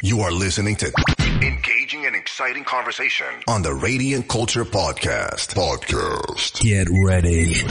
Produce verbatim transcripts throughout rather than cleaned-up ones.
You are listening to engaging and exciting conversation on the Radiant Culture Podcast. Podcast. Get ready.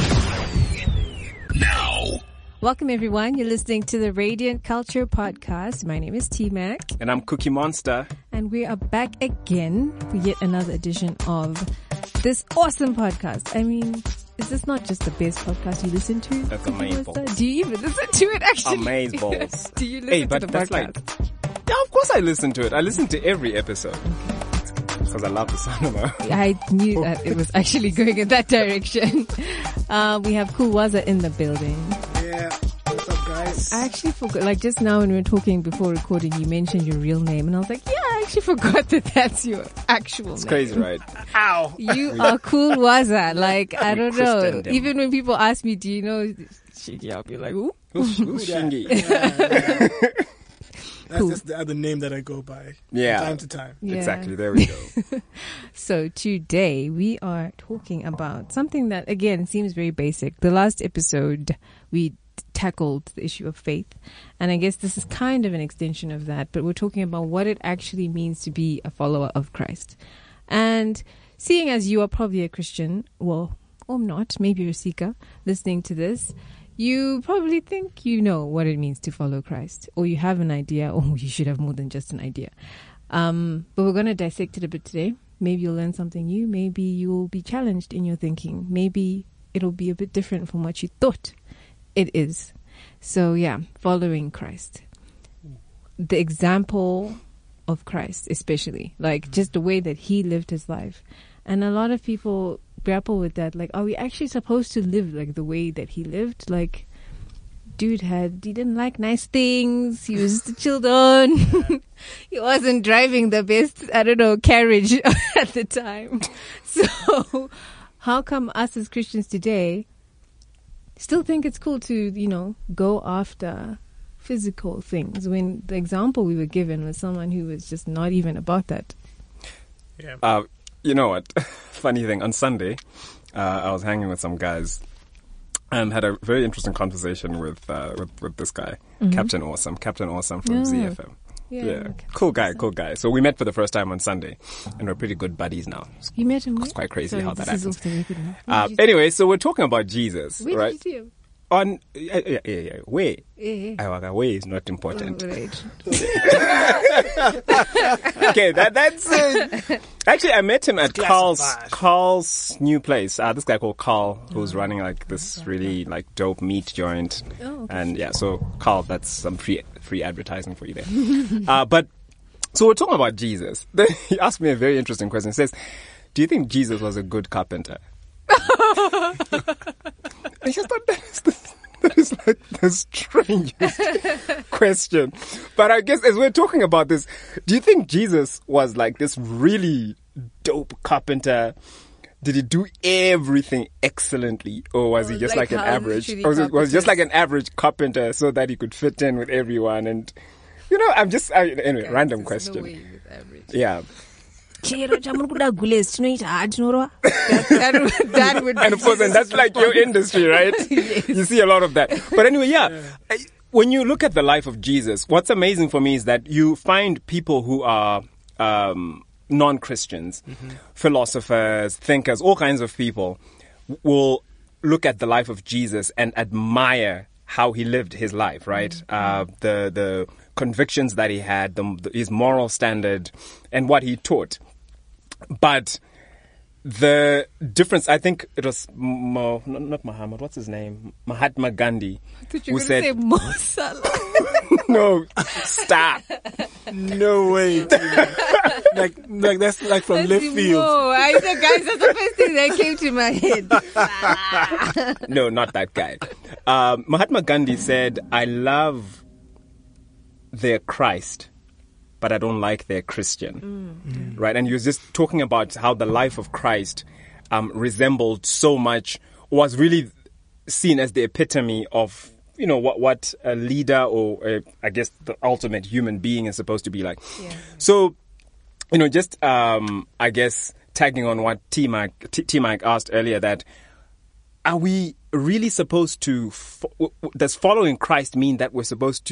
Now. Welcome, everyone. You're listening to the Radiant Culture Podcast. My name is T-Mac. And I'm Cookie Monster. And we are back again for yet another edition of this awesome podcast. I mean, is this not just the best podcast you listen to? That's amazeballs. Do you even listen to it, actually? Amazeballs. Do you listen hey, but to the that's podcast? Like, yeah, of course I listen to it. I listen to every episode. Because I love the sound of it. I knew that it was actually going in that direction. Uh, we have Cool Waza in the building. Yeah, what's up, guys? I actually forgot, like just now when we were talking before recording, you mentioned your real name, and I was like, yeah, I actually forgot that that's your actual it's name. Crazy, right? Ow! You are Cool Waza. Like, I don't know. christened him. Even when people ask me, do you know Shiggy, I'll be like, ooh. Who's, who's Shingy? Yeah. That's Cool. just the other name that I go by Yeah. from time to time. Yeah. Exactly, there we go. So today we are talking about something that, again, seems very basic. The last episode, we tackled the issue of faith. And I guess this is kind of an extension of that. But we're talking about what it actually means to be a follower of Christ. And seeing as you are probably a Christian, well, or not, maybe you're a seeker listening to this, you probably think you know what it means to follow Christ, or you have an idea, or you should have more than just an idea. Um, but we're going to dissect it a bit today. Maybe you'll learn something new. Maybe you'll be challenged in your thinking. Maybe it'll be a bit different from what you thought it is. So yeah, following Christ. The example of Christ, especially, like just the way that he lived his life. And a lot of people grapple with that. Like, are we actually supposed to live like the way that he lived? Like, dude had, he didn't like nice things. He was just chilled on. He wasn't driving the best, I don't know, carriage at the time. So how come us as Christians today still think it's cool to, you know, go after physical things when the example we were given was someone who was just not even about that? Yeah. Uh, you know what? Funny thing, on Sunday, uh, I was hanging with some guys and had a very interesting conversation with uh, with, with this guy, Mm-hmm. Captain Awesome, Captain Awesome from Yeah. Z F M. Yeah, Yeah, okay. cool guy, cool guy. So we met for the first time on Sunday, and we're pretty good buddies now. It's, You met him? it's quite crazy Sorry, how that this happens. is off the record now. Where Uh, did you- anyway, so we're talking about Jesus, Where right? did you see him? On yeah, yeah, yeah, yeah. Way, Eh, eh. Iwaga, way is not important. Oh, right. Okay, that that's uh, actually I met him at Carl's Classified. Carl's new place. Uh, this guy called Carl, who's running like this really like dope meat joint, Oh, okay. and yeah, so Carl, that's some free free advertising for you there. uh, but so we're talking about Jesus. Then he asked me a very interesting question. He says, "Do you think Jesus was a good carpenter?" I just thought that is, the, that is like the strangest question. But I guess as we're talking about this, do you think Jesus was like this really dope carpenter? Did he do everything excellently? Or was he Oh, just like like, an how average? usually Or was it was he just carpenters- like an average carpenter so that he could fit in with everyone? And, you know, I'm just, I, anyway, random There's no question. way he was average. Yeah. That, that, that would And of course, and that's like your industry, right? Yes. You see a lot of that. But anyway, yeah. I- When you look at the life of Jesus, what's amazing for me is that you find people who are um, non-Christians, philosophers, thinkers, all kinds of people will look at the life of Jesus and admire how he lived his life, right? Uh, the the convictions that he had, the, the, his moral standard, and what he taught. But the difference, I think it was Mo, not, not Muhammad, what's his name? Mahatma Gandhi, I thought you who were going to said, say Mo Salah. no, stop. No way. like, like that's like from left field. Mo. I said, guys, that's the first thing that came to my head. No, not that guy. Um, Mahatma Gandhi said, I love their Christ, but I don't like their Christian. Mm. Right? And he was just talking about how the life of Christ um, resembled so much, was really seen as the epitome of, you know, what, what a leader or a, I guess the ultimate human being is supposed to be like. Yeah. So, you know, just, um, I guess, tagging on what T-Mac, T- T-Mac asked earlier, that are we really supposed to, fo- does following Christ mean that we're supposed to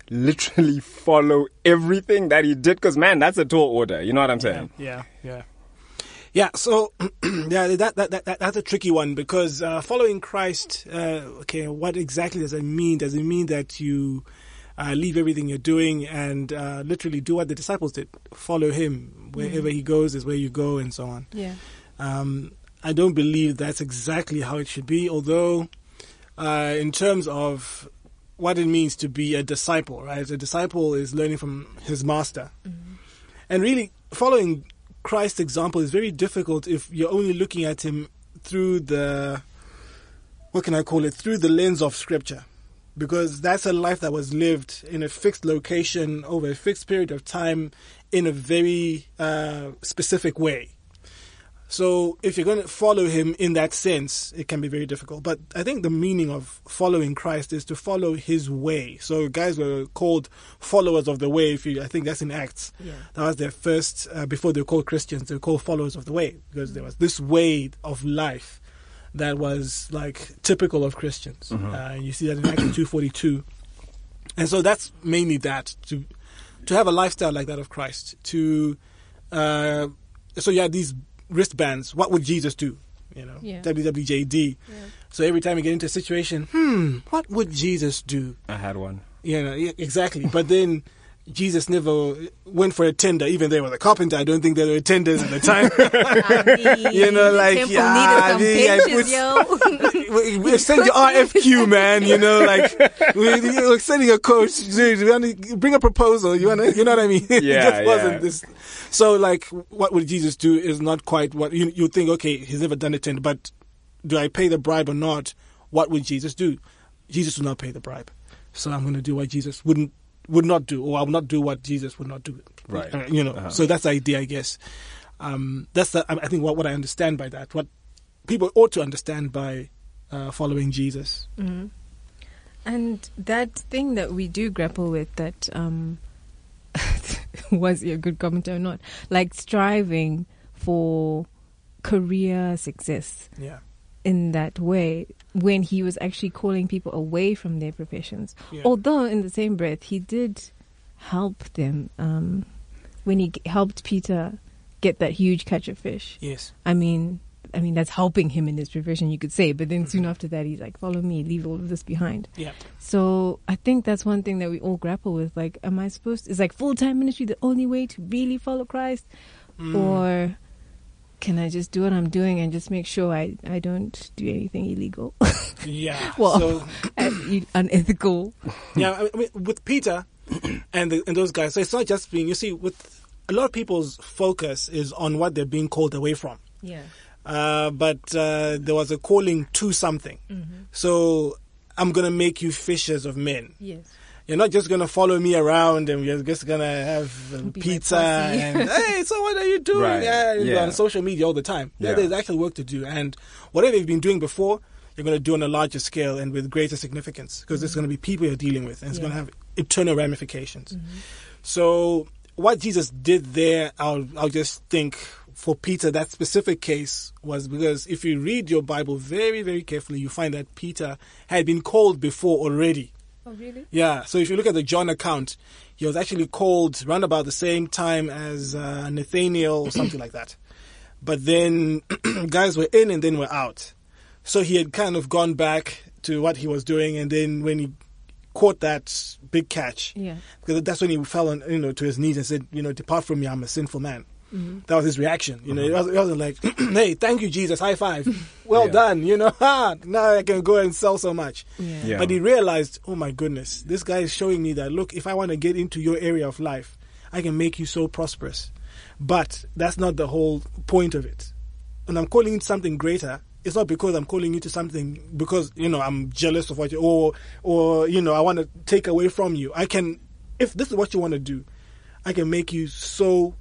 literally follow everything that he did? Because, man, that's a tall order. You know what I'm saying? Yeah, yeah. Yeah, so yeah, that, that that that's a tricky one because uh, following Christ, uh, okay, what exactly does it mean? Does it mean that you uh, leave everything you're doing and uh, literally do what the disciples did? Follow him wherever mm. he goes is where you go, and so on. Yeah. Um, I don't believe that's exactly how it should be. Although, uh, in terms of what it means to be a disciple, right? A disciple is learning from his master, mm-hmm. and really following Christ's example is very difficult if you're only looking at him through the, what can I call it, through the lens of Scripture. Because that's a life that was lived in a fixed location over a fixed period of time in a very uh, specific way. So if you're going to follow him in that sense, it can be very difficult. But I think the meaning of following Christ is to follow his way. So guys were called followers of the way. If you, I think that's in Acts. Yeah. That was their first, uh, before they were called Christians, they were called followers of the way. Because there was this way of life that was like typical of Christians. Mm-hmm. Uh, you see that in Acts two forty-two. And so that's mainly that, to to have a lifestyle like that of Christ. To uh, So you have these wristbands. What would Jesus do? You know, yeah. W W J D. Yeah. So every time you get into a situation, hmm, what would Jesus do? I had one. You know, exactly. But then Jesus never went for a tender, even though he was a carpenter. I don't think there were tenders at the time. I mean, you know, like, yeah, I mean, I put, yo. we send your R F Q, man. You know, like, we, we're sending a coach. Dude, we want to bring a proposal. You want to, you know what I mean? Yeah, it just wasn't yeah. this. So, like, what would Jesus do is not quite what you you think. Okay, he's never done a tender, but do I pay the bribe or not? What would Jesus do? Jesus would not pay the bribe. So I'm going to do what Jesus wouldn't. would not do, or I will not do what Jesus would not do. Right. Uh, you know, uh-huh. So that's the idea, I guess. Um, that's the, I think what, what I understand by that, what people ought to understand by uh, following Jesus. Mm-hmm. And that thing that we do grapple with that, um, was he a good commenter or not? Like striving for career success. Yeah. In that way, when he was actually calling people away from their professions. Yeah. Although in the same breath, he did help them um, when he g- helped Peter get that huge catch of fish. Yes. I mean, I mean that's helping him in his profession, you could say. But then mm-hmm. soon after that, he's like, follow me, leave all of this behind. Yeah. So I think that's one thing that we all grapple with. Like, am I supposed to, is like full-time ministry the only way to really follow Christ? Mm. Or can I just do what I'm doing and just make sure I, I don't do anything illegal? Yeah. Well, so, unethical. Yeah, I mean, with Peter and the, and those guys, so it's not just being, you see, with a lot of people's focus is on what they're being called away from. Yeah. Uh, but uh, there was a calling to something. Mm-hmm. So I'm going to make you fishers of men. Yes. You're not just going to follow me around and we're just going to have um, pizza and, hey, so what are you doing? Right. Yeah, you're yeah. on social media all the time. Yeah. Yeah. There's actually work to do. And whatever you've been doing before, you're going to do on a larger scale and with greater significance because mm-hmm. there's going to be people you're dealing with and it's yeah. going to have eternal ramifications. Mm-hmm. So what Jesus did there, I'll, I'll just think for Peter, that specific case was because if you read your Bible very, very carefully, you find that Peter had been called before already. Oh, really? Yeah. So if you look at the John account, he was actually called around about the same time as uh, Nathaniel or something like that. But then guys were in and then were out. So he had kind of gone back to what he was doing. And then when he caught that big catch, yeah, because that's when he fell on, you know, to his knees and said, you know, depart from me, I'm a sinful man. Mm-hmm. That was his reaction. You know, mm-hmm. it, wasn't, it wasn't like, hey, thank you, Jesus, high five. Well yeah. done. You know, ha, now I can go and sell so much. Yeah. Yeah. But he realized, oh my goodness, this guy is showing me that, look, if I want to get into your area of life, I can make you so prosperous. But that's not the whole point of it. When I'm calling you something greater, it's not because I'm calling you to something because, you know, I'm jealous of what you, or, or, you know, I want to take away from you. I can, if this is what you want to do, I can make you so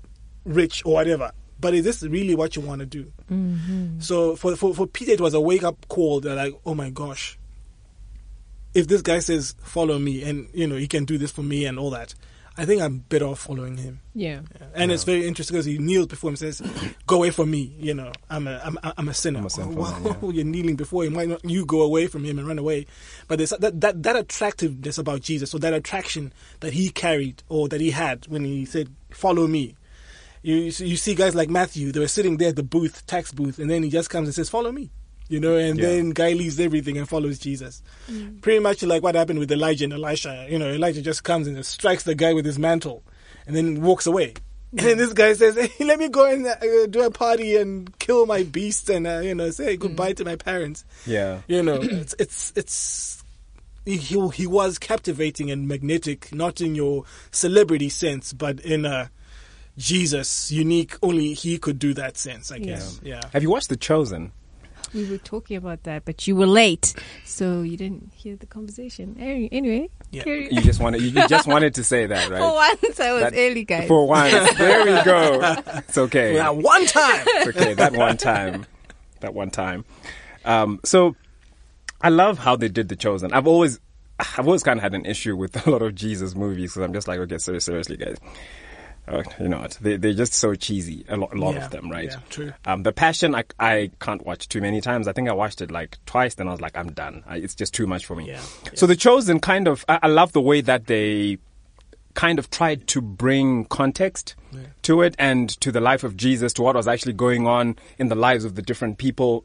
rich or whatever, but is this really what you want to do? Mm-hmm. So for, for for Peter, it was a wake up call. They're like, oh my gosh, if this guy says follow me and you know he can do this for me and all that, I think I'm better off following him. Yeah. Yeah. And Yeah. it's very interesting because he kneels before him and says, go away from me. You know, I'm a, I'm, I'm a sinner. I'm a sinful Well, man, yeah. You're kneeling before him. Why not you go away from him and run away? But there's that, that, that attractiveness about Jesus, or that attraction that he carried or that he had when he said, follow me. You, you see guys like Matthew, they were sitting there at the booth, tax booth, and then he just comes and says, follow me. You know, and Yeah. then guy leaves everything and follows Jesus. Mm. Pretty much like what happened with Elijah and Elisha. You know, Elijah just comes and just strikes the guy with his mantle and then walks away. And then this guy says, hey, let me go and uh, do a party and kill my beast and, uh, you know, say goodbye mm. to my parents. Yeah. You know, it's, it's, it's, he, he was captivating and magnetic, not in your celebrity sense, but in a Jesus unique, only he could do that sense, I guess. Yeah. yeah. Have you watched The Chosen? We were talking about that, but you were late, so you didn't hear the conversation. Anyway, yeah. carry You just wanted, you just wanted to say that, right? For once, I was That- early, guys. For once. There we go. It's okay. Yeah, one time. It's okay. That one time. That one time. Um, so I love how they did The Chosen. I've always, I've always kind of had an issue with a lot of Jesus movies because I'm just like, okay, ser- seriously, guys. Uh, you know what? They, they're just so cheesy, a lot, a lot Yeah, of them, right? yeah, true. Um, the Passion, I, I can't watch too many times. I think I watched it like twice, then I was like, I'm done. I, it's just too much for me. Yeah, yeah. So The Chosen kind of, I, I love the way that they kind of tried to bring context Yeah. to it and to the life of Jesus, to what was actually going on in the lives of the different people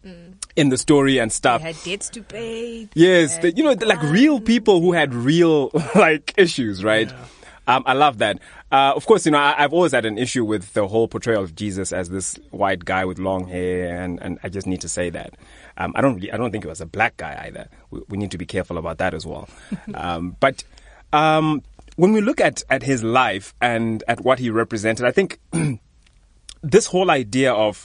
in the story and stuff. They had debts to pay. Yes, They the, you know, had like real people who had real like issues, right? Yeah. Um, I love that. Uh, of course, you know, I, I've always had an issue with the whole portrayal of Jesus as this white guy with long hair, and, and I just need to say that. Um, I don't really, I don't think it was a black guy either. We, we need to be careful about that as well. um, but um, when we look at, at his life and at what he represented, I think this whole idea of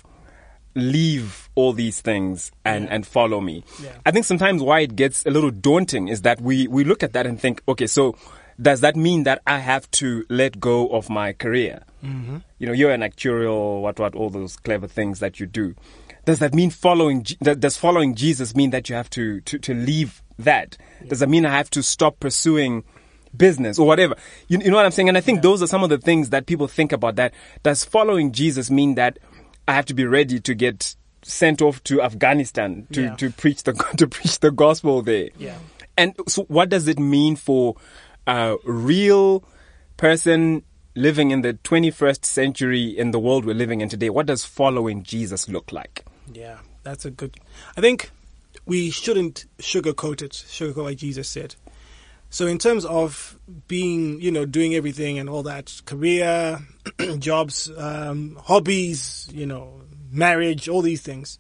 leave all these things and, Yeah. and follow me. Yeah. I think sometimes why it gets a little daunting is that we, we look at that and think, okay, so does that mean that I have to let go of my career? Mm-hmm. You know, you're an actuarial, what, what, all those clever things that you do. Does that mean following, Je- that- does following Jesus mean that you have to, to, to leave that? Yeah. Does that mean I have to stop pursuing business or whatever? You, you know what I'm saying? And I think Yeah. those are some of the things that people think about that. Does following Jesus mean that I have to be ready to get sent off to Afghanistan to, Yeah. to preach the, to preach the gospel there? Yeah. And so what does it mean for a real person living in the twenty-first century in the world we're living in today? What does following Jesus look like? Yeah, that's a good. I think we shouldn't sugarcoat it, sugarcoat what Jesus said. So in terms of being, you know, doing everything and all that, career, jobs, um, hobbies, you know, marriage, all these things,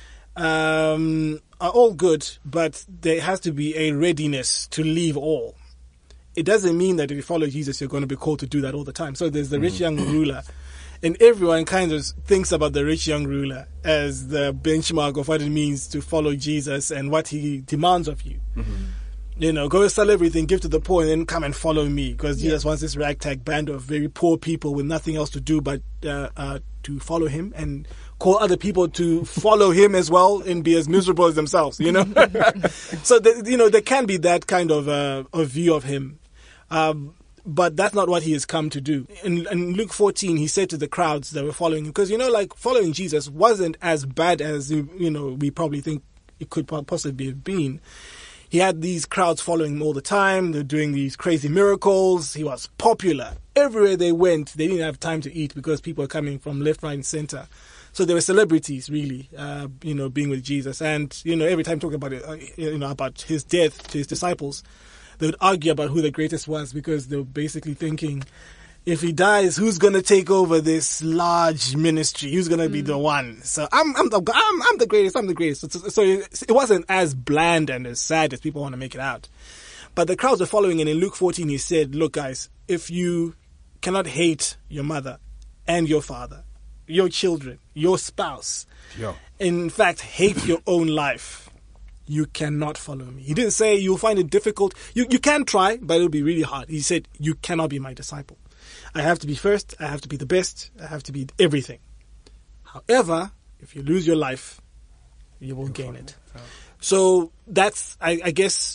um, are all good, but there has to be a readiness to leave all. It doesn't mean that if you follow Jesus, you're going to be called to do that all the time. So there's the rich young ruler, and everyone kind of thinks about the rich young ruler as the benchmark of what it means to follow Jesus and what he demands of you. Mm-hmm. You know, go sell everything, give to the poor, and then come and follow me. Because Yeah. Jesus wants this ragtag band of very poor people with nothing else to do but uh, uh, to follow him and call other people to follow him as well and be as miserable as themselves, you know? So, the, you know, there can be that kind of uh, a view of him. Um, but that's not what he has come to do. In, in Luke fourteen, he said to the crowds that were following him, because, you know, like following Jesus wasn't as bad as, you know, we probably think it could possibly have been. He had these crowds following him all the time. They're doing these crazy miracles. He was popular. Everywhere they went, they didn't have time to eat because people were coming from left, right, and center. So they were celebrities, really, uh, you know, being with Jesus. And, you know, every time talking about it, uh, you know, about his death to his disciples, they would argue about who the greatest was because they were basically thinking, if he dies, who's going to take over this large ministry? Who's going to mm. be the one? So I'm, I'm the, I'm, I'm the greatest. I'm the greatest. So, so it wasn't as bland and as sad as people want to make it out. But the crowds were following, and in Luke fourteen, he said, look, guys, if you cannot hate your mother and your father, your children, your spouse, Yo. in fact, hate your own life, you cannot follow me. He didn't say you'll find it difficult. You, you can try, but it'll be really hard. He said, you cannot be my disciple. I have to be first. I have to be the best. I have to be everything. However, if you lose your life, you will gain it. So that's, I, I guess,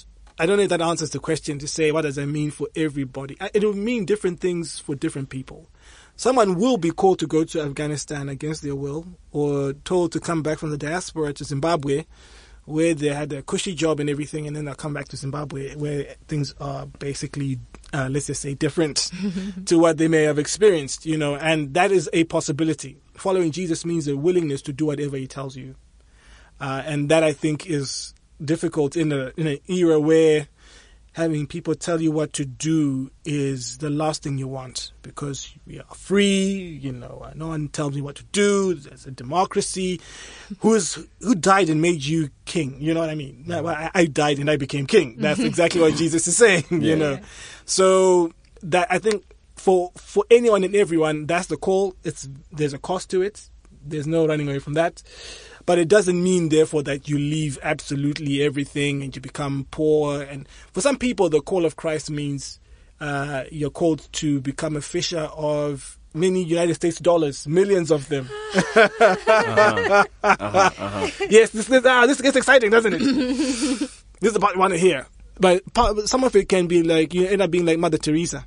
I don't know if that answers the question to say what does that mean for everybody. It will mean different things for different people. Someone will be called to go to Afghanistan against their will, or told to come back from the diaspora to Zimbabwe, where they had a cushy job and everything, and then they'll come back to Zimbabwe, where things are basically, uh, let's just say, different to what they may have experienced, you know, and that is a possibility. Following Jesus means a willingness to do whatever he tells you. Uh, and that, I think, is difficult in a in an era where having people tell you what to do is the last thing you want, because we are free, you know, no one tells me what to do, there's a democracy. Who's who died and made you king? You know what I mean? No, I, I died and I became king. That's exactly what Jesus is saying, you Yeah. know. So that, I think, for for anyone and everyone, that's the call. It's there's a cost to it. There's no running away from that. But it doesn't mean, therefore, that you leave absolutely everything and you become poor. And for some people, the call of Christ means uh, you're called to become a fisher of many United States dollars, millions of them. Uh-huh. Uh-huh. Uh-huh. Yes, this, this, ah, this gets exciting, doesn't it? This is the part you want to hear. But part, some of it can be like, you end up being like Mother Teresa.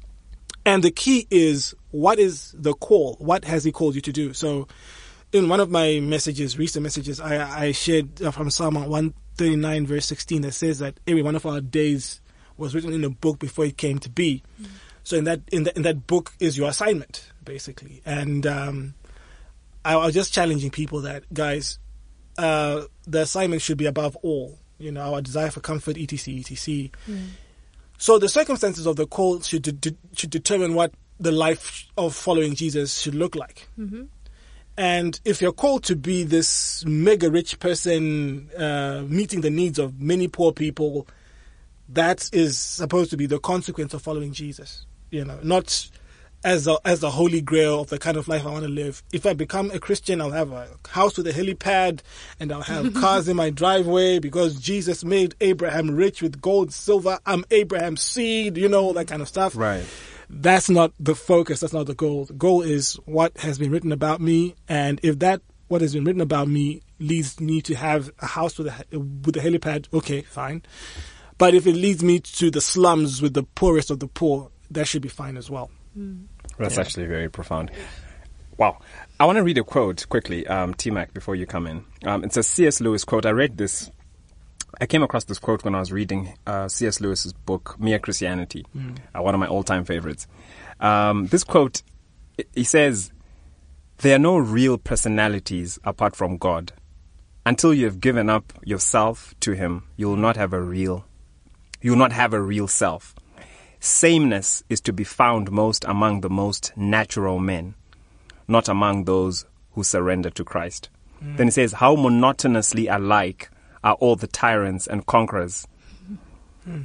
And the key is, what is the call? What has he called you to do? So, in one of my messages, recent messages, I, I shared uh, from Psalm one thirty-nine, verse sixteen, that says that every one of our days was written in a book before it came to be. Mm. So in that in, the, in that book is your assignment, basically. And um, I, I was just challenging people that, guys, uh, the assignment should be above all. You know, our desire for comfort, et cetera, et cetera. Mm. So the circumstances of the call should de- de- should determine what the life of following Jesus should look like. Mm-hmm. And if you're called to be this mega rich person, uh, meeting the needs of many poor people, that is supposed to be the consequence of following Jesus. You know, not as a, as the holy grail of the kind of life I want to live. If I become a Christian, I'll have a house with a helipad and I'll have cars in my driveway because Jesus made Abraham rich with gold, silver. I'm Abraham's seed, you know, all that kind of stuff. Right. That's not the focus. That's not the goal. The goal is what has been written about me. And if that, what has been written about me leads me to have a house with a, with a helipad, okay, fine. But if it leads me to the slums with the poorest of the poor, that should be fine as well. Mm. That's Yeah. actually very profound. Wow. I want to read a quote quickly, um, T-Mac, before you come in. Um, it's a C S Lewis quote. I read this. I came across this quote when I was reading uh, C S Lewis's book, Mere Christianity, mm. uh, one of my all-time favorites. Um, this quote, he says, "There are no real personalities apart from God. Until you have given up yourself to him, you will not have a real, you will not have a real self. Sameness is to be found most among the most natural men, not among those who surrender to Christ." Mm. Then he says, "How monotonously alike are all the tyrants and conquerors." Mm.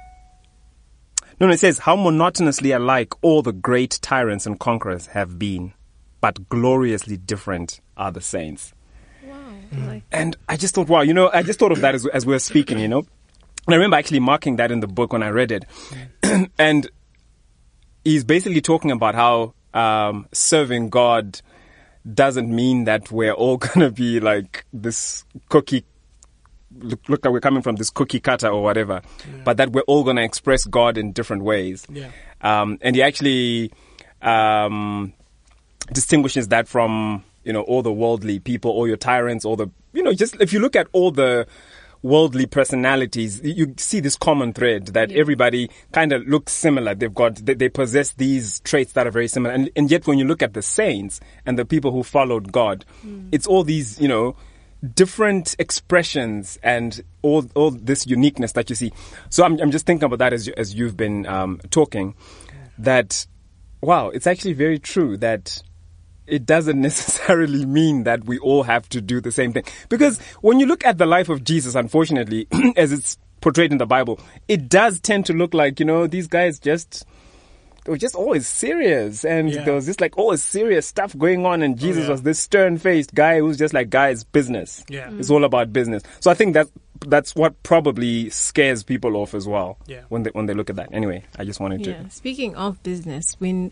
No, no, it says, "How monotonously alike all the great tyrants and conquerors have been, but gloriously different are the saints." Wow. Mm. Like- and I just thought, wow, you know, I just thought of that as, as we were speaking, you know. And I remember actually marking that in the book when I read it. Mm. And he's basically talking about how um, serving God doesn't mean that we're all going to be like this cookie Look, look like we're coming from this cookie cutter or whatever, yeah. but that we're all going to express God in different ways. Yeah. Um, and he actually um, distinguishes that from, you know, all the worldly people, all your tyrants, all the, you know, just if you look at all the worldly personalities, you see this common thread that yeah. everybody kind of looks similar. They've got, they, they possess these traits that are very similar. And, and yet when you look at the saints and the people who followed God, mm. it's all these, you know, different expressions and all all this uniqueness that you see. So I'm I'm just thinking about that as you, as you've been um, talking. That wow, it's actually very true that it doesn't necessarily mean that we all have to do the same thing. Because when you look at the life of Jesus, unfortunately, as it's portrayed in the Bible, it does tend to look like, you know, these guys just. They were just always serious, and yeah. there was just like always serious stuff going on, and Jesus oh, yeah. was this stern-faced guy who's just like, guys, business. Yeah. Mm. It's all about business. So I think that that's what probably scares people off as well yeah. when they when they look at that. Anyway, I just wanted yeah. to... Speaking of business, when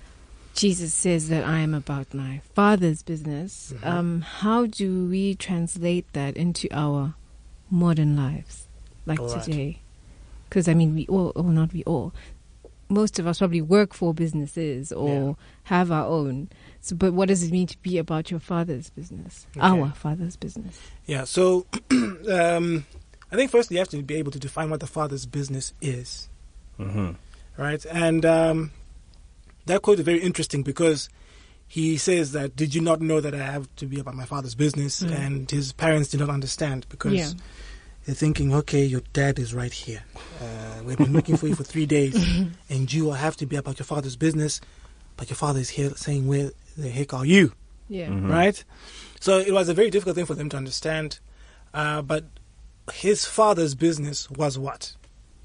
Jesus says that I am about my Father's business, mm-hmm. um, how do we translate that into our modern lives, like all today? Right. Because, I mean, we all, or not we all, most of us probably work for businesses or Yeah. have our own. So, but what does it mean to be about your father's business? Okay. Our father's business. Yeah, so um, I think first you have to be able to define what the father's business is, Mm-hmm. right? And um, that quote is very interesting because he says that, did you not know that I have to be about my father's business? Mm. And his parents did not understand because Yeah. they're thinking, okay, your dad is right here. Uh, we've been looking for you for three days, and you have to be about your father's business, but your father is here saying, where the heck are you? Yeah. Mhm. Right? So it was a very difficult thing for them to understand. Uh, but his father's business was what?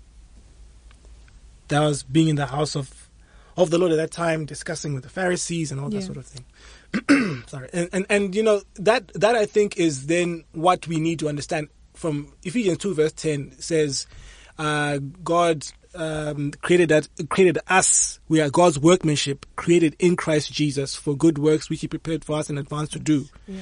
That was being in the house of of the Lord at that time, discussing with the Pharisees and all that Yeah. sort of thing. Sorry. And, and and you know, that that I think is then what we need to understand from Ephesians two verse ten says, uh, God um, created that created us. We are God's workmanship, created in Christ Jesus for good works which He prepared for us in advance to do. Yeah.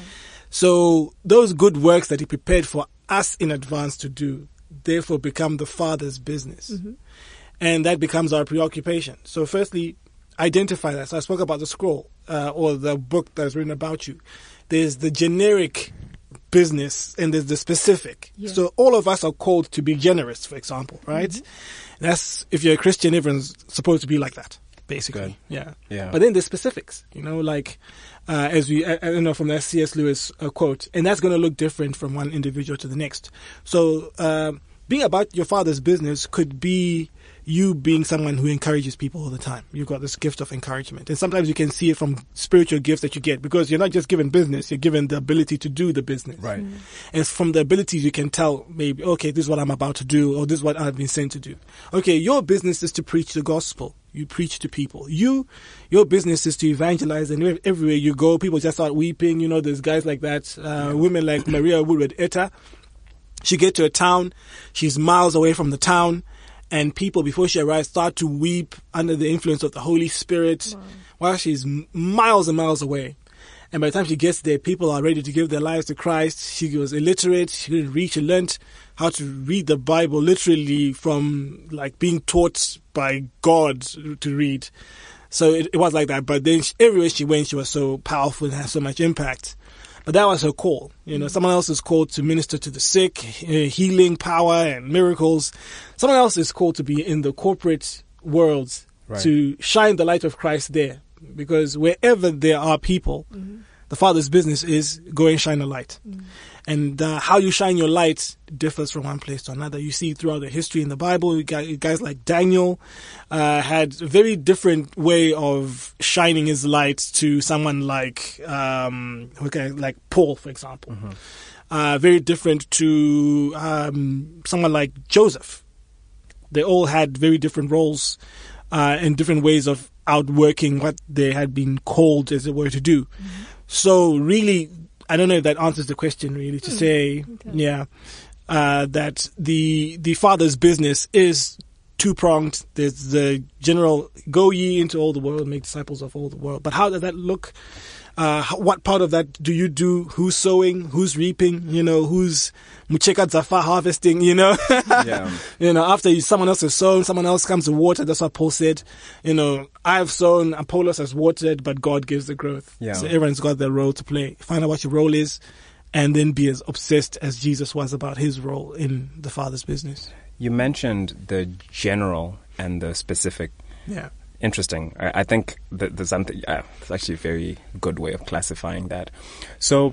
So those good works that He prepared for us in advance to do, therefore become the Father's business. Mm-hmm. And that becomes our preoccupation. So firstly, identify that. So I spoke about the scroll uh, or the book that is written about you. There's the generic business and there's the specific. Yeah. So all of us are called to be generous, for example, right? Mm-hmm. That's, if you're a Christian, everyone's supposed to be like that, basically. Good. Yeah. Yeah. But then there's specifics, you know, like, uh, as we, I, I don't know, from that C S Lewis uh, quote, and that's going to look different from one individual to the next. So, um, being about your father's business could be you being someone who encourages people all the time. You've got this gift of encouragement. And sometimes you can see it from spiritual gifts that you get because you're not just given business, you're given the ability to do the business. Right. And from the abilities you can tell maybe, okay, this is what I'm about to do or this is what I've been sent to do. Okay, your business is to preach the gospel. You preach to people. You, your business is to evangelize, and everywhere you go, people just start weeping. You know, there's guys like that, uh, women like Maria Woodward Etta. She get to a town, she's miles away from the town, and people before she arrives start to weep under the influence of the Holy Spirit Wow. while she's m- miles and miles away. And by the time she gets there, people are ready to give their lives to Christ. She was illiterate. She couldn't read. She learned how to read the Bible literally from like being taught by God to read. So it, it was like that. But then she, everywhere she went, she was so powerful and had so much impact. But that was her call. You know, someone else is called to minister to the sick, uh, healing power and miracles. Someone else is called to be in the corporate world, Right. to shine the light of Christ there. Because wherever there are people, Mm-hmm. the Father's business is go and shine a light. Mm-hmm. And uh, how you shine your light differs from one place to another. You see throughout the history in the Bible, you guys, guys like Daniel uh, had a very different way of shining his light to someone like um, okay, like Paul, for example. Mm-hmm. Uh, very different to um, someone like Joseph. They all had very different roles uh, and different ways of outworking what they had been called, as it were, to do. Mm-hmm. So really, I don't know if that answers the question really to Mm, say, okay. yeah, uh, that the the Father's business is two-pronged. There's the general, go ye into all the world, make disciples of all the world. But how does that look? Uh, how- what part of that do you do? Who's sowing? Who's reaping? You know, who's Mucheka Zafa harvesting? You know, Yeah. you know, after you, someone else has sown, someone else comes to water. That's what Paul said. You know, I've sown, Apollos has watered, but God gives the growth. Yeah. So everyone's got their role to play. Find out what your role is, and then be as obsessed as Jesus was about his role in the Father's business. You mentioned the general and the specific. Yeah. Interesting. I, I think that there's something. Uh, it's actually a very good way of classifying that. So,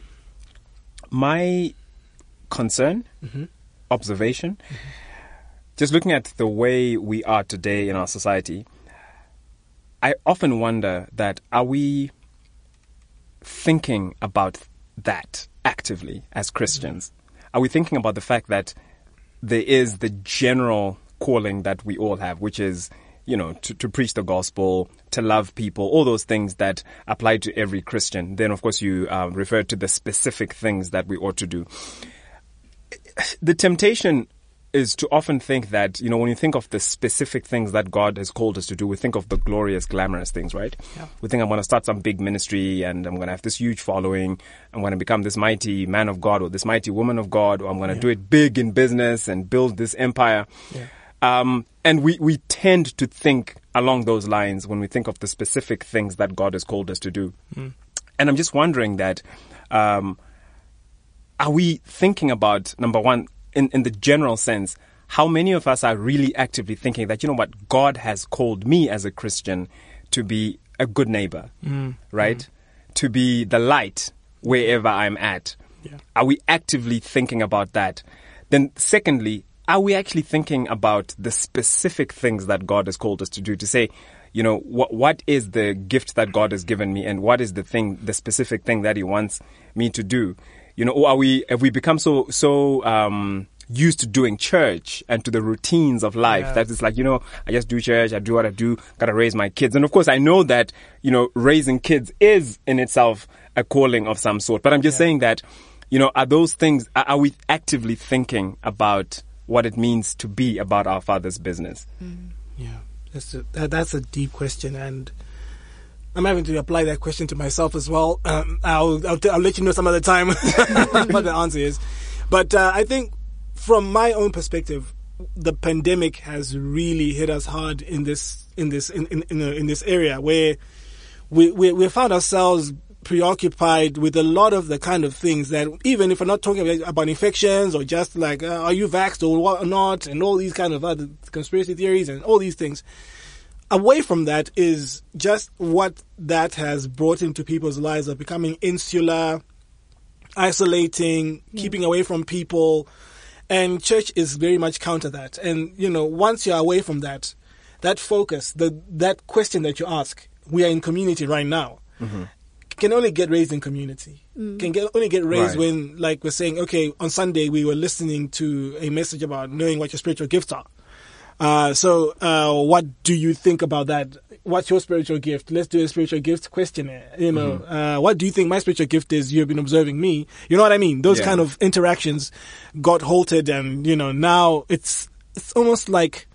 my concern, Mm-hmm. observation, just looking at the way we are today in our society, I often wonder that are we thinking about that actively as Christians? Are we thinking about the fact that there is the general calling that we all have, which is, you know, to, to preach the gospel, to love people, all those things that apply to every Christian. Then, of course, you uh, refer to the specific things that we ought to do. The temptation is to often think that, you know, when you think of the specific things that God has called us to do, we think of the glorious, glamorous things, right? Yeah. We think I'm going to start some big ministry and I'm going to have this huge following. I'm going to become this mighty man of God or this mighty woman of God, or I'm going to Yeah. do it big in business and build this empire. Yeah. Um, and we, we tend to think along those lines when we think of the specific things that God has called us to do. Mm. And I'm just wondering that, um, are we thinking about, number one, in, in the general sense, how many of us are really actively thinking that, you know what, God has called me as a Christian to be a good neighbor, mm. right? Mm. To be the light wherever I'm at. Yeah. Are we actively thinking about that? Then secondly, are we actually thinking about the specific things that God has called us to do? To say, you know, what what is the gift that God has given me, and what is the thing, the specific thing that He wants me to do? You know, or are we have we become so so um, used to doing church and to the routines of life yeah. that it's like, you know, I just do church, I do what I do, gotta raise my kids, and of course I know that, you know, raising kids is in itself a calling of some sort. But I'm just yeah. saying that, you know, are those things? Are, are we actively thinking about what it means to be about our Father's business? Mm. Yeah, that's a, that, that's a deep question, and I'm having to apply that question to myself as well. Um, I'll, I'll, t- I'll let you know some other time what the answer is. But uh, I think from my own perspective, the pandemic has really hit us hard in this in this in in, in, uh, in this area where we, we we found ourselves preoccupied with a lot of the kind of things that, even if we're not talking about infections or just like uh, are you vaxxed or what not, and all these kind of other conspiracy theories and all these things, away from that is just what that has brought into people's lives of becoming insular, isolating, yeah. keeping away from people. And church is very much counter that. And, you know, once you're away from that, that focus, the that question that you ask, we are in community right now, mm-hmm. can only get raised in community. Mm. Can get, only get raised right. when, like, we're saying, okay, on Sunday we were listening to a message about knowing what your spiritual gifts are. Uh, so, uh, what do you think about that? What's your spiritual gift? Let's do a spiritual gift questionnaire. You know, mm-hmm. uh, what do you think my spiritual gift is? You've been observing me. You know what I mean? Those yeah. kind of interactions got halted, and, you know, now it's, it's almost like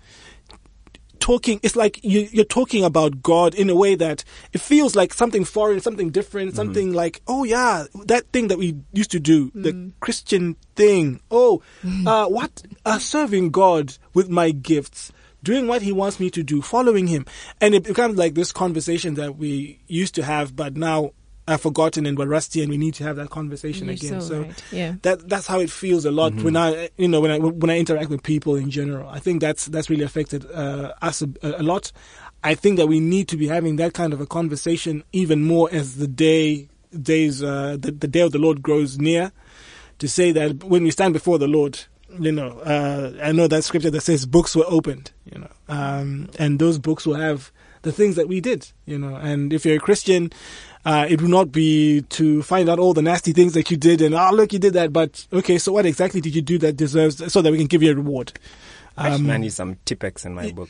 talking, it's like you, you're talking about God in a way that it feels like something foreign, something different, something mm-hmm. like, oh yeah, that thing that we used to do, mm-hmm. the Christian thing. Oh, mm-hmm. uh, what? Uh, serving God with my gifts, doing what He wants me to do, following Him. And it becomes like this conversation that we used to have, but now I've forgotten and we're rusty and we need to have that conversation You're again. So, so right. yeah. that that's how it feels a lot mm-hmm. when I, you know, when I when I interact with people in general. I think that's that's really affected uh, us a, a lot. I think that we need to be having that kind of a conversation even more as the day days uh, the, the day of the Lord grows near. To say that when we stand before the Lord, you know, uh, I know that scripture that says books were opened, you know, um, and those books will have the things that we did, you know. And if you're a Christian, uh, it will not be to find out all the nasty things that you did and, oh, look, you did that. But, okay, so what exactly did you do that deserves, so that we can give you a reward? Actually, um, I need some Tipex in my book.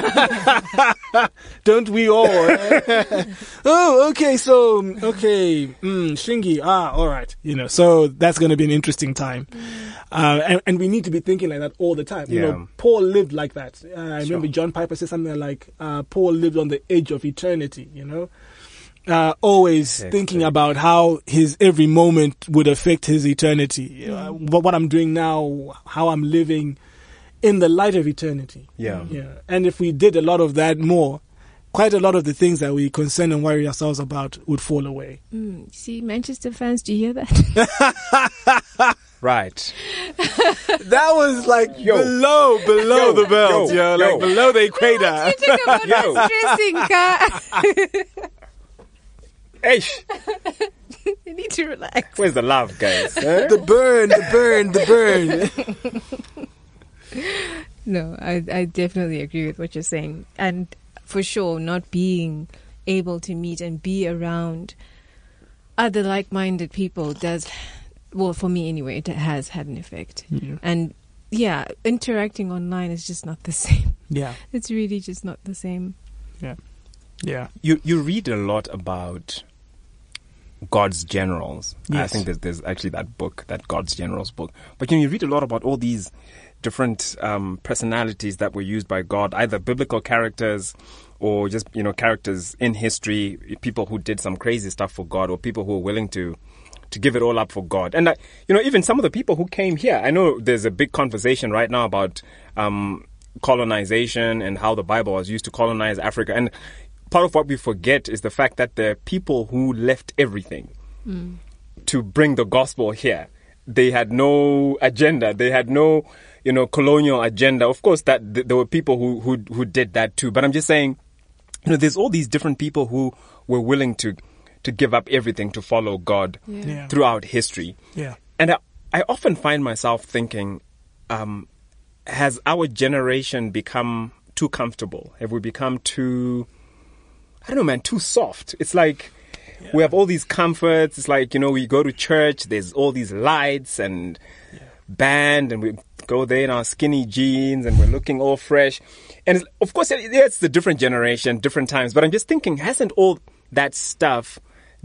Don't we all? Oh, okay, so, okay, mm, Shingi, ah, all right. You know, so that's going to be an interesting time. Uh, and, and we need to be thinking like that all the time. Yeah. You know, Paul lived like that. Uh, I remember sure. John Piper said something like, uh, Paul lived on the edge of eternity, you know. Uh, always exactly. thinking about how his every moment would affect his eternity. Mm. Uh, what, what I'm doing now, how I'm living in the light of eternity. Yeah. Yeah. And if we did a lot of that more, quite a lot of the things that we concern and worry ourselves about would fall away. Mm. See, Manchester fans, do you hear that? Right. That was like yo. below, below yo, the belt, yo, yo, yo. like below the equator. What do you think about that stressing, Ka? Eish. You need to relax. Where's the love, guys? Huh? The burn, the burn, the burn. No, I, I definitely agree with what you're saying. And for sure, not being able to meet and be around other like-minded people does, well, for me anyway, it has had an effect. Yeah. And yeah, interacting online is just not the same. Yeah. It's really just not the same. Yeah. Yeah. You you read a lot about God's Generals. Yes. I think there's, there's actually that book, that God's Generals book. But you know, you read a lot about all these different um, personalities that were used by God, either biblical characters or just, you know, characters in history, people who did some crazy stuff for God, or people who were willing to to give it all up for God. And, uh, you know, even some of the people who came here, I know there's a big conversation right now about um, colonization and how the Bible was used to colonize Africa. And part of what we forget is the fact that the people who left everything mm. to bring the gospel here, they had no agenda. They had no, you know, colonial agenda. Of course, that th- there were people who, who who did that too. But I'm just saying, you know, there's all these different people who were willing to to give up everything to follow God Yeah. Yeah. throughout history. Yeah. And I, I often find myself thinking, um, has our generation become too comfortable? Have we become too, I don't know, man, too soft? It's like yeah. we have all these comforts. It's like, you know, we go to church, there's all these lights and yeah. band, and we go there in our skinny jeans and we're looking all fresh. And it's, of course, it's the different generation, different times. But I'm just thinking, hasn't all that stuff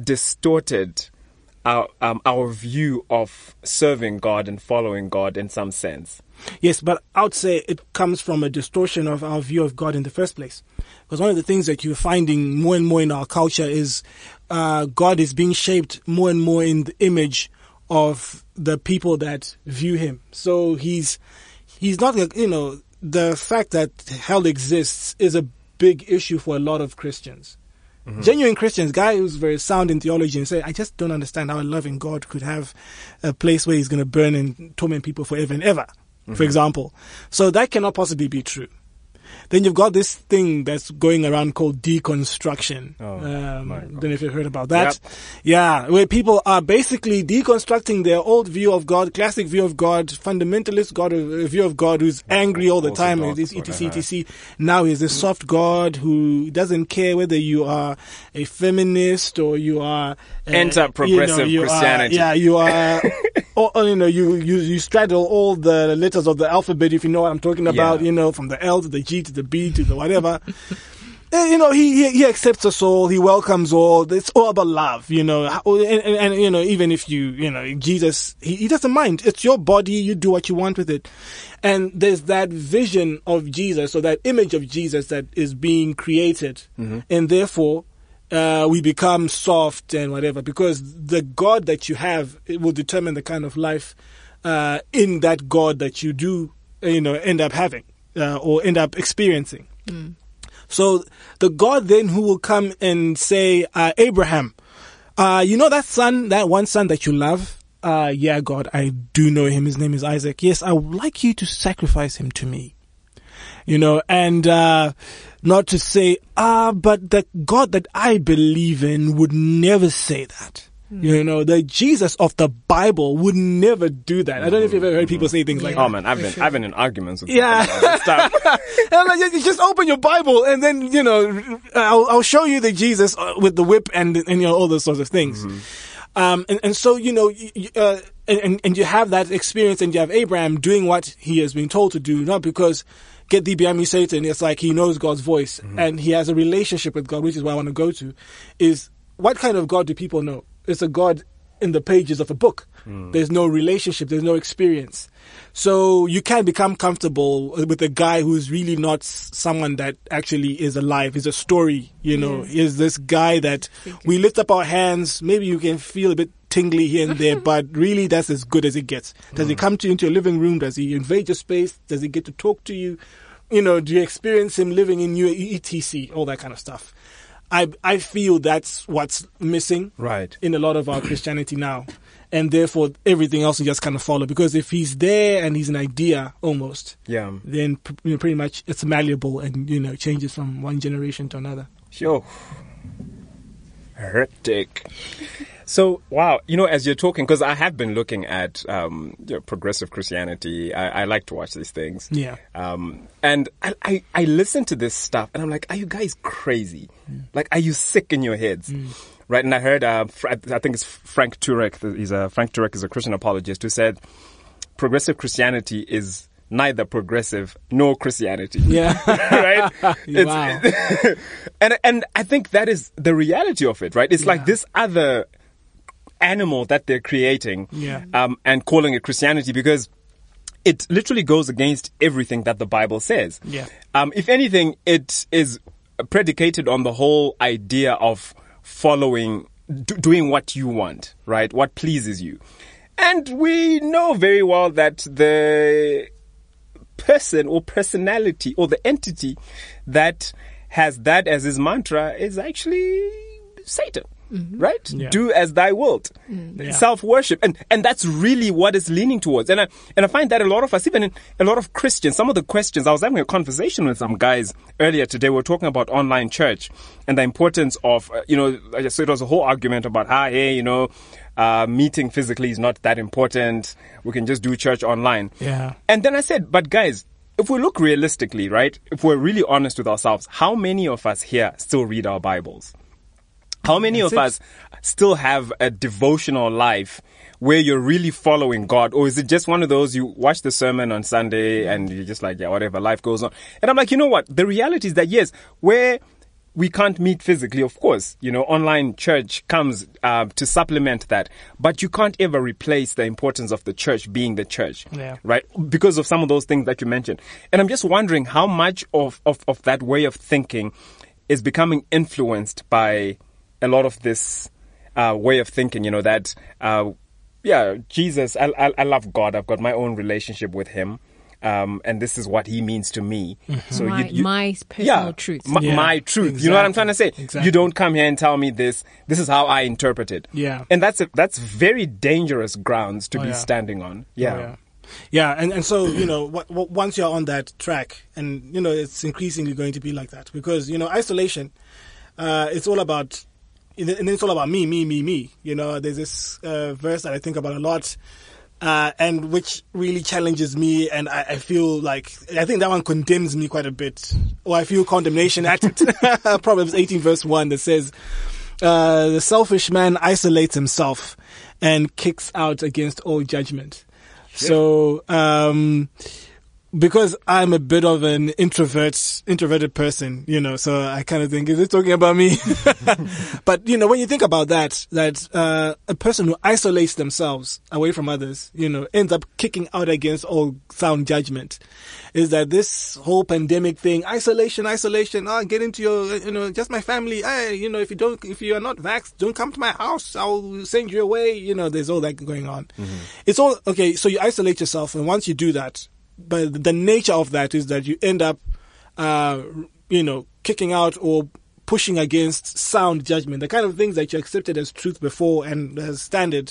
distorted our um, our view of serving God and following God in some sense? Yes, but I would say it comes from a distortion of our view of God in the first place. Because one of the things that you're finding more and more in our culture is uh, God is being shaped more and more in the image of the people that view him. So he's he's not, you know, the fact that hell exists is a big issue for a lot of Christians. Mm-hmm. Genuine Christians, guy who's very sound in theology and say, I just don't understand how a loving God could have a place where he's going to burn and torment people forever and ever, mm-hmm. for example. So that cannot possibly be true. Then you've got this thing that's going around called deconstruction. Oh, um, I don't know if you've heard about that. Yep. Yeah, where people are basically deconstructing their old view of God, classic view of God, fundamentalist God, a view of God who's angry all the time, etc, et cetera. Now he's a soft God who doesn't care whether you are a feminist or you are... Uh, Enter progressive you know, you Christianity. Are, yeah, you are... or, or, you know, you, you, you straddle all the letters of the alphabet, if you know what I'm talking about, yeah. you know, from the L to the G to the B to the whatever. And, you know, he, he he accepts us all. He welcomes all. It's all about love, you know. And, and, and you know, even if you, you know, Jesus, he, he doesn't mind. It's your body. You do what you want with it. And there's that vision of Jesus, or that image of Jesus that is being created. Mm-hmm. And therefore, uh, we become soft and whatever, because the God that you have, it will determine the kind of life, uh, in that God that you do, you know, end up having. Uh, or end up experiencing. Mm. So the God then who will come and say, uh, Abraham, uh, you know that son, that one son that you love? Uh, yeah, God, I do know him. His name is Isaac. Yes, I would like you to sacrifice him to me. You know, and uh, not to say, ah, uh, but the God that I believe in would never say that. You know, the Jesus of the Bible would never do that. I don't know if you've ever heard people say things like oh, that. Oh man, I've been I've been in arguments with yeah. people about this stuff. And like, you just open your Bible and then, you know, I'll, I'll show you the Jesus with the whip and, and you know, all those sorts of things. Mm-hmm. Um, and, and so, you know, uh, and, and you have that experience, and you have Abraham doing what he has been told to do, not because get thee behind me, Satan. It's like he knows God's voice, mm-hmm. and he has a relationship with God, which is what I want to go to, is what kind of God do people know? It's a God in the pages of a book. Mm. There's no relationship. There's no experience. So you can't become comfortable with a guy who's really not someone that actually is alive. He's a story, you know. Yes. Is this guy that we lift up our hands. Maybe you can feel a bit tingly here and there, but really that's as good as it gets. Does mm. he come to into your living room? Does he invade your space? Does he get to talk to you? You know, do you experience him living in you, et cetera? All that kind of stuff. I I feel that's what's missing right. in a lot of our Christianity now. And therefore, everything else will just kind of follow. Because if he's there and he's an idea almost, yeah, then you know, pretty much it's malleable and, you know, changes from one generation to another. Sure. Heretic. So, wow, you know, as you're talking, because I have been looking at um, you know, progressive Christianity. I, I like to watch these things. Yeah. Um, and I, I, I listen to this stuff, and I'm like, are you guys crazy? Mm. Like, are you sick in your heads? Mm. Right? And I heard, uh, I think it's Frank Turek. He's a, Frank Turek is a Christian apologist who said progressive Christianity is neither progressive nor Christianity. Yeah. Right? Wow. and and I think that is the reality of it, right? It's yeah. like this other animal that they're creating yeah. um, and calling it Christianity, because it literally goes against everything that the Bible says. Yeah. Um, if anything, it is predicated on the whole idea of following, do, doing what you want, right? What pleases you. And we know very well that the person or personality or the entity that has that as his mantra is actually Satan. Mm-hmm. Right? Yeah. Do as thy wilt. Mm. Yeah. Self-worship. And and that's really what it's leaning towards. And I and I find that a lot of us, even in, a lot of Christians, some of the questions, I was having a conversation with some guys earlier today. We were talking about online church and the importance of, uh, you know, so it was a whole argument about, ah, hey, you know, uh, meeting physically is not that important. We can just do church online. Yeah. And then I said, but guys, if we look realistically, right, if we're really honest with ourselves, how many of us here still read our Bibles? How many That's of it. us still have a devotional life where you're really following God? Or is it just one of those, you watch the sermon on Sunday and you're just like, yeah, whatever, life goes on. And I'm like, you know what? The reality is that, yes, where we can't meet physically, of course, you know, online church comes uh, to supplement that. But you can't ever replace the importance of the church being the church, yeah. right? Because of some of those things that you mentioned. And I'm just wondering how much of, of, of that way of thinking is becoming influenced by a lot of this uh, way of thinking, you know, that, uh, yeah, Jesus, I, I, I love God. I've got my own relationship with him. Um, and this is what he means to me. Mm-hmm. So my, you, you, my personal yeah, truth. My, yeah, my truth. Exactly. You know what I'm trying to say? Exactly. You don't come here and tell me this. This is how I interpret it. Yeah. And that's a, that's very dangerous grounds to oh, be yeah. standing on. Yeah. Oh, yeah. Yeah, and, and so, you know, w- w- once you're on that track, and, you know, it's increasingly going to be like that. Because, you know, isolation, uh, it's all about... and then it's all about me, me, me, me. You know, there's this uh, verse that I think about a lot, uh, and which really challenges me, and I, I feel like, I think that one condemns me quite a bit, or I feel condemnation at it. Proverbs eighteen verse one that says, uh, the selfish man isolates himself and kicks out against all judgment. Sure. So, um... because I'm a bit of an introvert, introverted person, you know, so I kind of think, is it talking about me? But, you know, when you think about that, that, uh, a person who isolates themselves away from others, you know, ends up kicking out against all sound judgment, is that this whole pandemic thing, isolation, isolation, oh, get into your, you know, just my family, hey, you know, if you don't, if you are not vaxxed, don't come to my house, I'll send you away, you know, there's all that going on. Mm-hmm. It's all, okay, so you isolate yourself, and once you do that, but the nature of that is that you end up, uh, you know, kicking out or pushing against sound judgment, the kind of things that you accepted as truth before and as standard.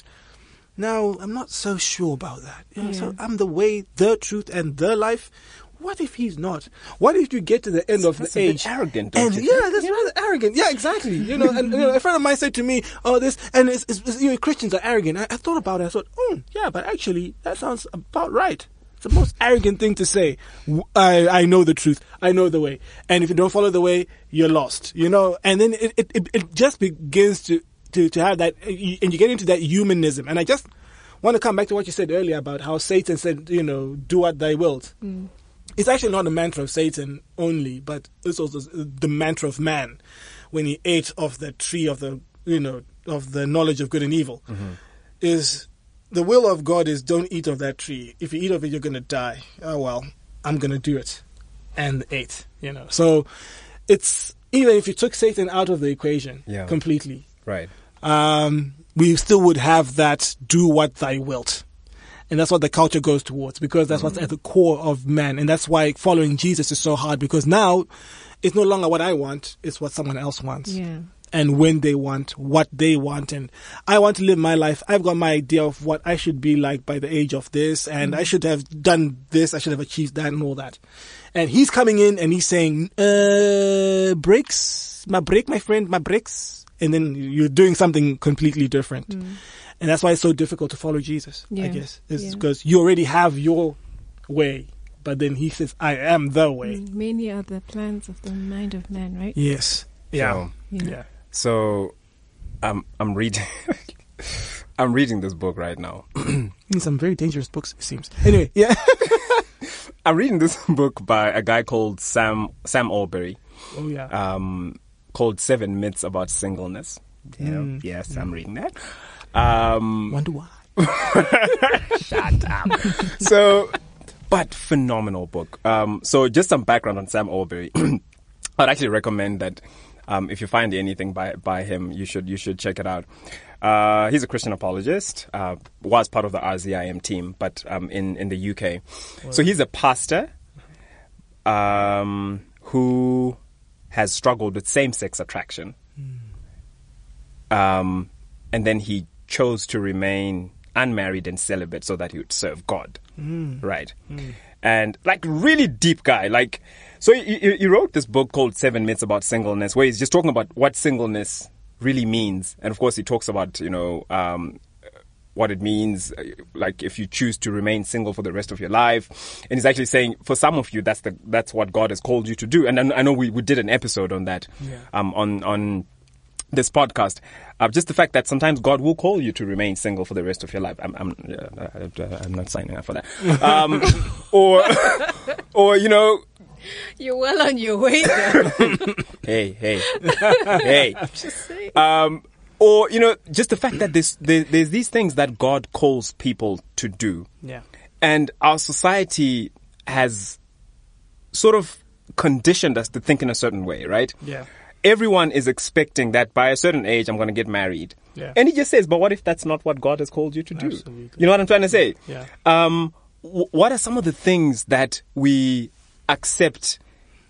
Now, I'm not so sure about that. You know, yeah. So I'm the way, the truth, and the life. What if he's not? What if you get to the end that's, of that's the a age? Bit arrogant, don't and you yeah, think? that's yeah. rather arrogant. Yeah, exactly. You know, and you know, a friend of mine said to me, "Oh, this and it's, it's, it's, you know, Christians are arrogant." I, I thought about it. I thought, "Oh, yeah, but actually, that sounds about right." It's the most arrogant thing to say. I, I know the truth. I know the way. And if you don't follow the way, you're lost. You know? And then it, it, it just begins to, to, to have that, and you get into that humanism. And I just want to come back to what you said earlier about how Satan said, you know, do what thy wilt. Mm. It's actually not the mantra of Satan only, but it's also the mantra of man when he ate of the tree of the, you know, of the knowledge of good and evil. Mm-hmm. Is... the will of God is don't eat of that tree. If you eat of it, you're going to die. Oh, well, I'm going to do it. And ate, you know. So it's, even if you took Satan out of the equation yeah. completely, right? Um, we still would have that do what thy wilt. And that's what the culture goes towards, because that's mm. what's at the core of man. And that's why following Jesus is so hard, because now it's no longer what I want, it's what someone else wants. Yeah. And when they want, what they want. And I want to live my life. I've got my idea of what I should be like by the age of this. And mm-hmm. I should have done this. I should have achieved that and all that. And he's coming in and he's saying, uh, brakes, my brake, my friend, my brakes. And then you're doing something completely different. Mm. And that's why it's so difficult to follow Jesus, yeah. I guess. It's yeah. because you already have your way. But then he says, I am the way. Mm, many are the plans of the mind of man, right? Yes. Yeah. So, yeah. yeah. So, I'm I'm reading, I'm reading this book right now. Some very dangerous books, it seems. Anyway, yeah, I'm reading this book by a guy called Sam Sam Allberry. Oh yeah. Um, called Seven Myths About Singleness. Yeah, mm. yes, mm. I'm reading that. Um, Wonder why? Shut up. So, but phenomenal book. Um, so just some background on Sam Allberry. I'd actually recommend that. Um, if you find anything by by him, you should you should check it out. Uh, he's a Christian apologist. Uh, was part of the R Z I M team, but um, in in the U K. Wow. So he's a pastor um, who has struggled with same-sex attraction. Mm. Um, and then he chose to remain unmarried and celibate so that he would serve God. Mm. Right. Mm. And like really deep guy. Like, so he, he wrote this book called Seven Myths About Singleness, where he's just talking about what singleness really means. And of course he talks about, you know, um, what it means, like if you choose to remain single for the rest of your life. And he's actually saying, for some of you, that's the that's what God has called you to do. And I know we, we did an episode on that, yeah. um, on on this podcast. Uh, just the fact that sometimes God will call you to remain single for the rest of your life. I'm I'm, uh, I'm not signing up for that. Um, or or you know. You're well on your way there. hey hey hey. Just saying. Um. Or, you know, just the fact that there's, there, there's these things that God calls people to do. Yeah. And our society has sort of conditioned us to think in a certain way, right? Yeah. Everyone is expecting that by a certain age, I'm going to get married. Yeah. And he just says, but what if that's not what God has called you to do? Absolutely. You know what I'm trying to say? Yeah. Um, w- what are some of the things that we accept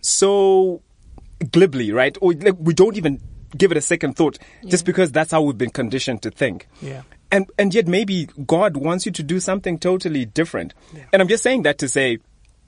so glibly, right? Or like, we don't even give it a second thought, yeah. just because that's how we've been conditioned to think. Yeah. And and yet maybe God wants you to do something totally different. Yeah. And I'm just saying that to say,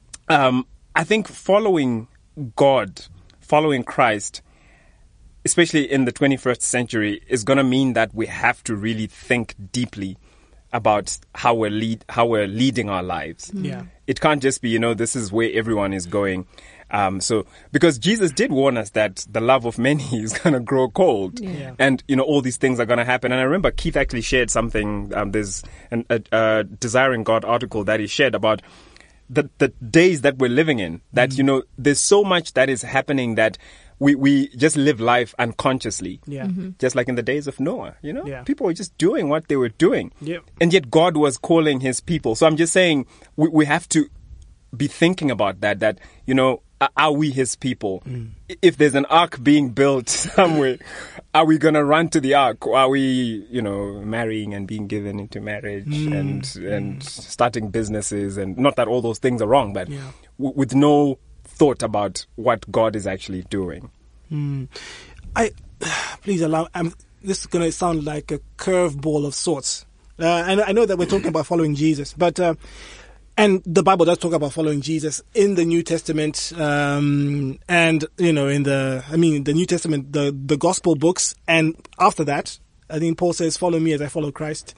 um, I think following God, following Christ, especially in the twenty-first century, is going to mean that we have to really think deeply about how we're lead, how we're leading our lives. Yeah. It can't just be, you know, this is where everyone is going. Um, so, because Jesus did warn us that the love of many is going to grow cold, Yeah. and you know all these things are going to happen. And I remember Keith actually shared something. Um, there's an, a, a Desiring God article that he shared about the the days that we're living in. That mm. you know, there's so much that is happening that we we just live life unconsciously. Yeah. Mm-hmm. Just like in the days of Noah, you know, Yeah. people were just doing what they were doing, Yep. and yet God was calling His people. So I'm just saying we we have to be thinking about that. That you know. Are we His people? Mm. If there's an ark being built somewhere, are we going to run to the ark? Or are we, you know, marrying and being given into marriage mm. and and mm. starting businesses? And not that all those things are wrong, but yeah. w- with no thought about what God is actually doing. Mm. I please allow. Um, this is going to sound like a curveball of sorts. Uh, and I know that we're talking about following Jesus, but. Uh, And the Bible does talk about following Jesus in the New Testament, um, and, you know, in the, I mean, the New Testament, the, the gospel books. And after that, I think Paul says, follow me as I follow Christ.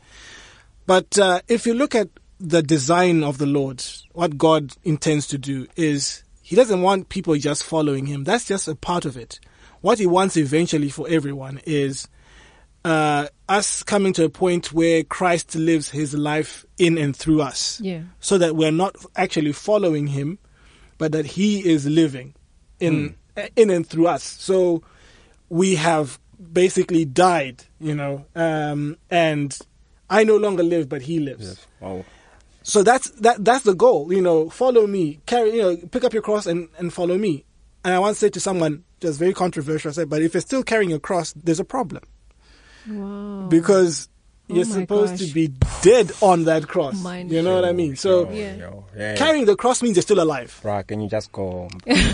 But uh, if you look at the design of the Lord, what God intends to do is He doesn't want people just following Him. That's just a part of it. What He wants eventually for everyone is Uh, us coming to a point where Christ lives His life in and through us. Yeah. So that we're not actually following Him, but that He is living in mm. in and through us. So we have basically died, you know, um, and I no longer live, but He lives. Yes. Wow. So that's that that's the goal, you know, follow me, carry, you know, pick up your cross and, and follow me. And I once said to someone, just very controversial, I said, but if you're still carrying your cross, there's a problem. Wow. Because you're oh supposed gosh. to be dead on that cross. Mind you know yo, what I mean? So yo, yeah. yo, yeah, carrying the cross means you're still alive. Bro, can you just go?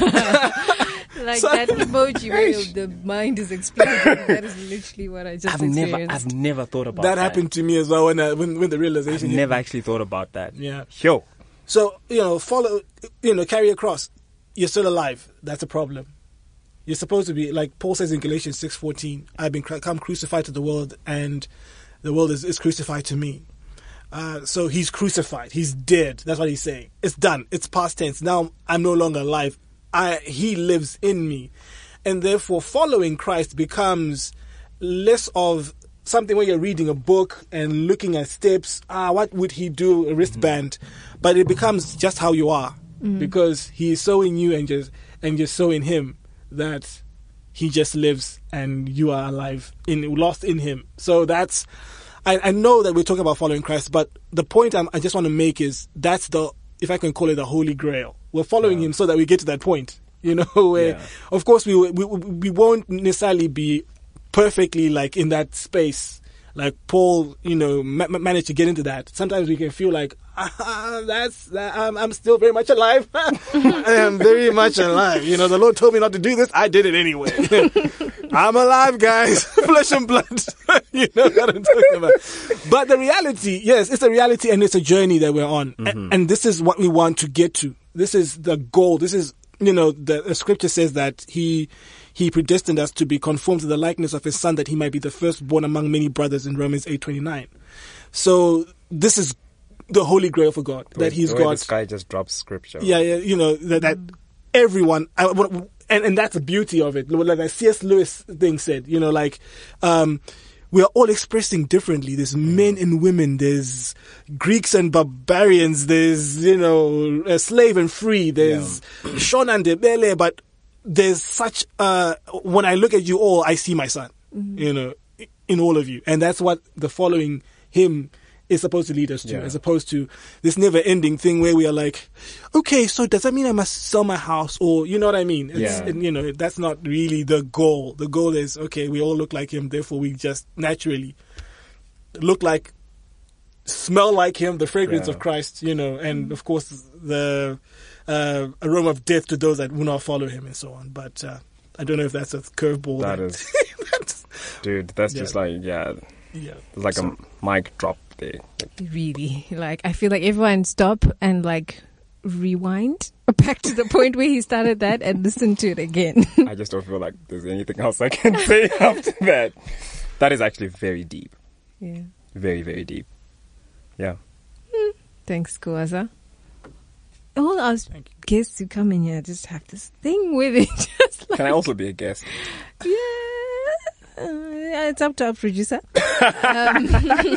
Like So- that emoji where the mind is exploding. That is literally what I just I've never, experienced. I've never thought about That that. happened to me as well when I, when, when the I've realization hit never me. actually thought about that. Yeah. Yo. So, you know, follow, you know, carry a cross. You're still alive. That's a problem. You're supposed to be, like Paul says in Galatians six fourteen, I've been cru- come crucified to the world, and the world is, is crucified to me. Uh, so He's crucified. He's dead. That's what He's saying. It's done. It's past tense. Now I'm no longer alive. I, He lives in me. And therefore, following Christ becomes less of something where you're reading a book and looking at steps. Ah, what would He do? A wristband. Mm-hmm. But it becomes just how you are. Mm-hmm. Because He is so in you and just and you're so in Him that He just lives and you are alive, in lost in Him. So that's, I, I know that we're talking about following Christ, but the point I'm, I just want to make is that's the, if I can call it, the Holy Grail. We're following yeah. Him so that we get to that point, you know, where, yeah. of course, we, we we won't necessarily be perfectly like in that space like Paul, you know, ma- managed to get into that. Sometimes we can feel like, ah, that's, that, I'm, I'm still very much alive. I am very much alive. You know, the Lord told me not to do this. I did it anyway. I'm alive, guys. Flesh and blood. You know what I'm talking about. But the reality, yes, it's a reality and it's a journey that we're on. Mm-hmm. And, and this is what we want to get to. This is the goal. This is, you know, the, the scripture says that he, he predestined us to be conformed to the likeness of his son, that he might be the firstborn among many brothers in Romans eight twenty-nine. So this is the holy grail for God, the that way, he's the way got. This guy just drops scripture. Yeah, yeah, you know, that, that everyone, I, and, and that's the beauty of it. Like that C S Lewis thing said, you know, like, um, we are all expressing differently. There's men and women. There's Greeks and barbarians. There's, you know, uh, slave and free. There's yeah. Shona and Debele. But there's such, uh, when I look at you all, I see my son, mm-hmm. you know, in all of you. And that's what the following him is supposed to lead us to, yeah. as opposed to this never ending thing where we are like, okay, so does that mean I must sell my house? Or, you know what I mean? It's, yeah. and, you know, that's not really the goal. The goal is, okay, we all look like him, therefore we just naturally look like, smell like him, the fragrance yeah. of Christ, you know, and of course the uh, aroma of death to those that will not follow him and so on. But uh, I don't know if that's a curveball. That, that is, that's, dude, that's yeah. just like, yeah, yeah. it's like so, a mic drop. There. Really, like I feel like everyone stop and like rewind back to the point where he started that and listen to it again. I just don't feel like there's anything else I can say after that. That is actually very deep. Yeah. Very, very deep. Yeah. Mm. Thanks, Kuaza. All our guests who come in here just have this thing with it. Just like, can I also be a guest? Yeah. Uh, it's up to our producer. um,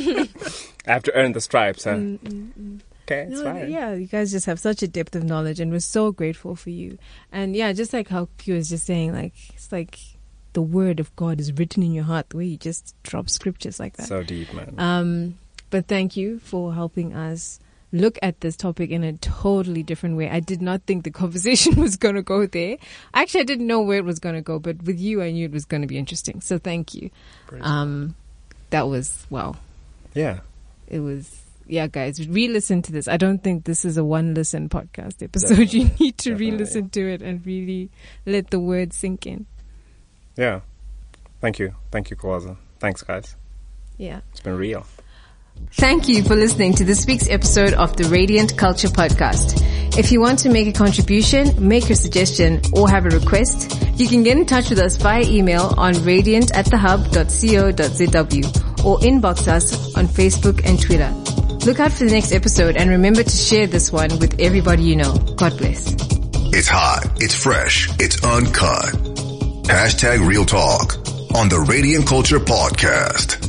I have to earn the stripes, huh? Mm, mm, mm. Okay, it's no, fine. Yeah, you guys just have such a depth of knowledge, and we're so grateful for you. And yeah, just like how Q was just saying, like it's like the word of God is written in your heart, the way you just drop scriptures like that. So deep, man. Um, but thank you for helping us look at this topic in a totally different way. I did not think the conversation was going to go there. Actually, I didn't know where it was going to go, but with you, I knew it was going to be interesting. So thank you. Praise um, that was, wow. Yeah. It was, yeah, guys, re-listen to this. I don't think this is a one-listen podcast episode. Definitely. You need to Definitely. re-listen to it and really let the words sink in. Yeah. Thank you. Thank you, Kawaza. Thanks, guys. Yeah. It's been real. Thank you for listening to this week's episode of the Radiant Culture Podcast. If you want to make a contribution, make a suggestion, or have a request, you can get in touch with us via email on radiant at the hub dot co dot z w or inbox us on Facebook and Twitter. Look out for the next episode and remember to share this one with everybody you know. God bless. It's hot, it's fresh, it's uncut. Hashtag Real Talk on the Radiant Culture Podcast.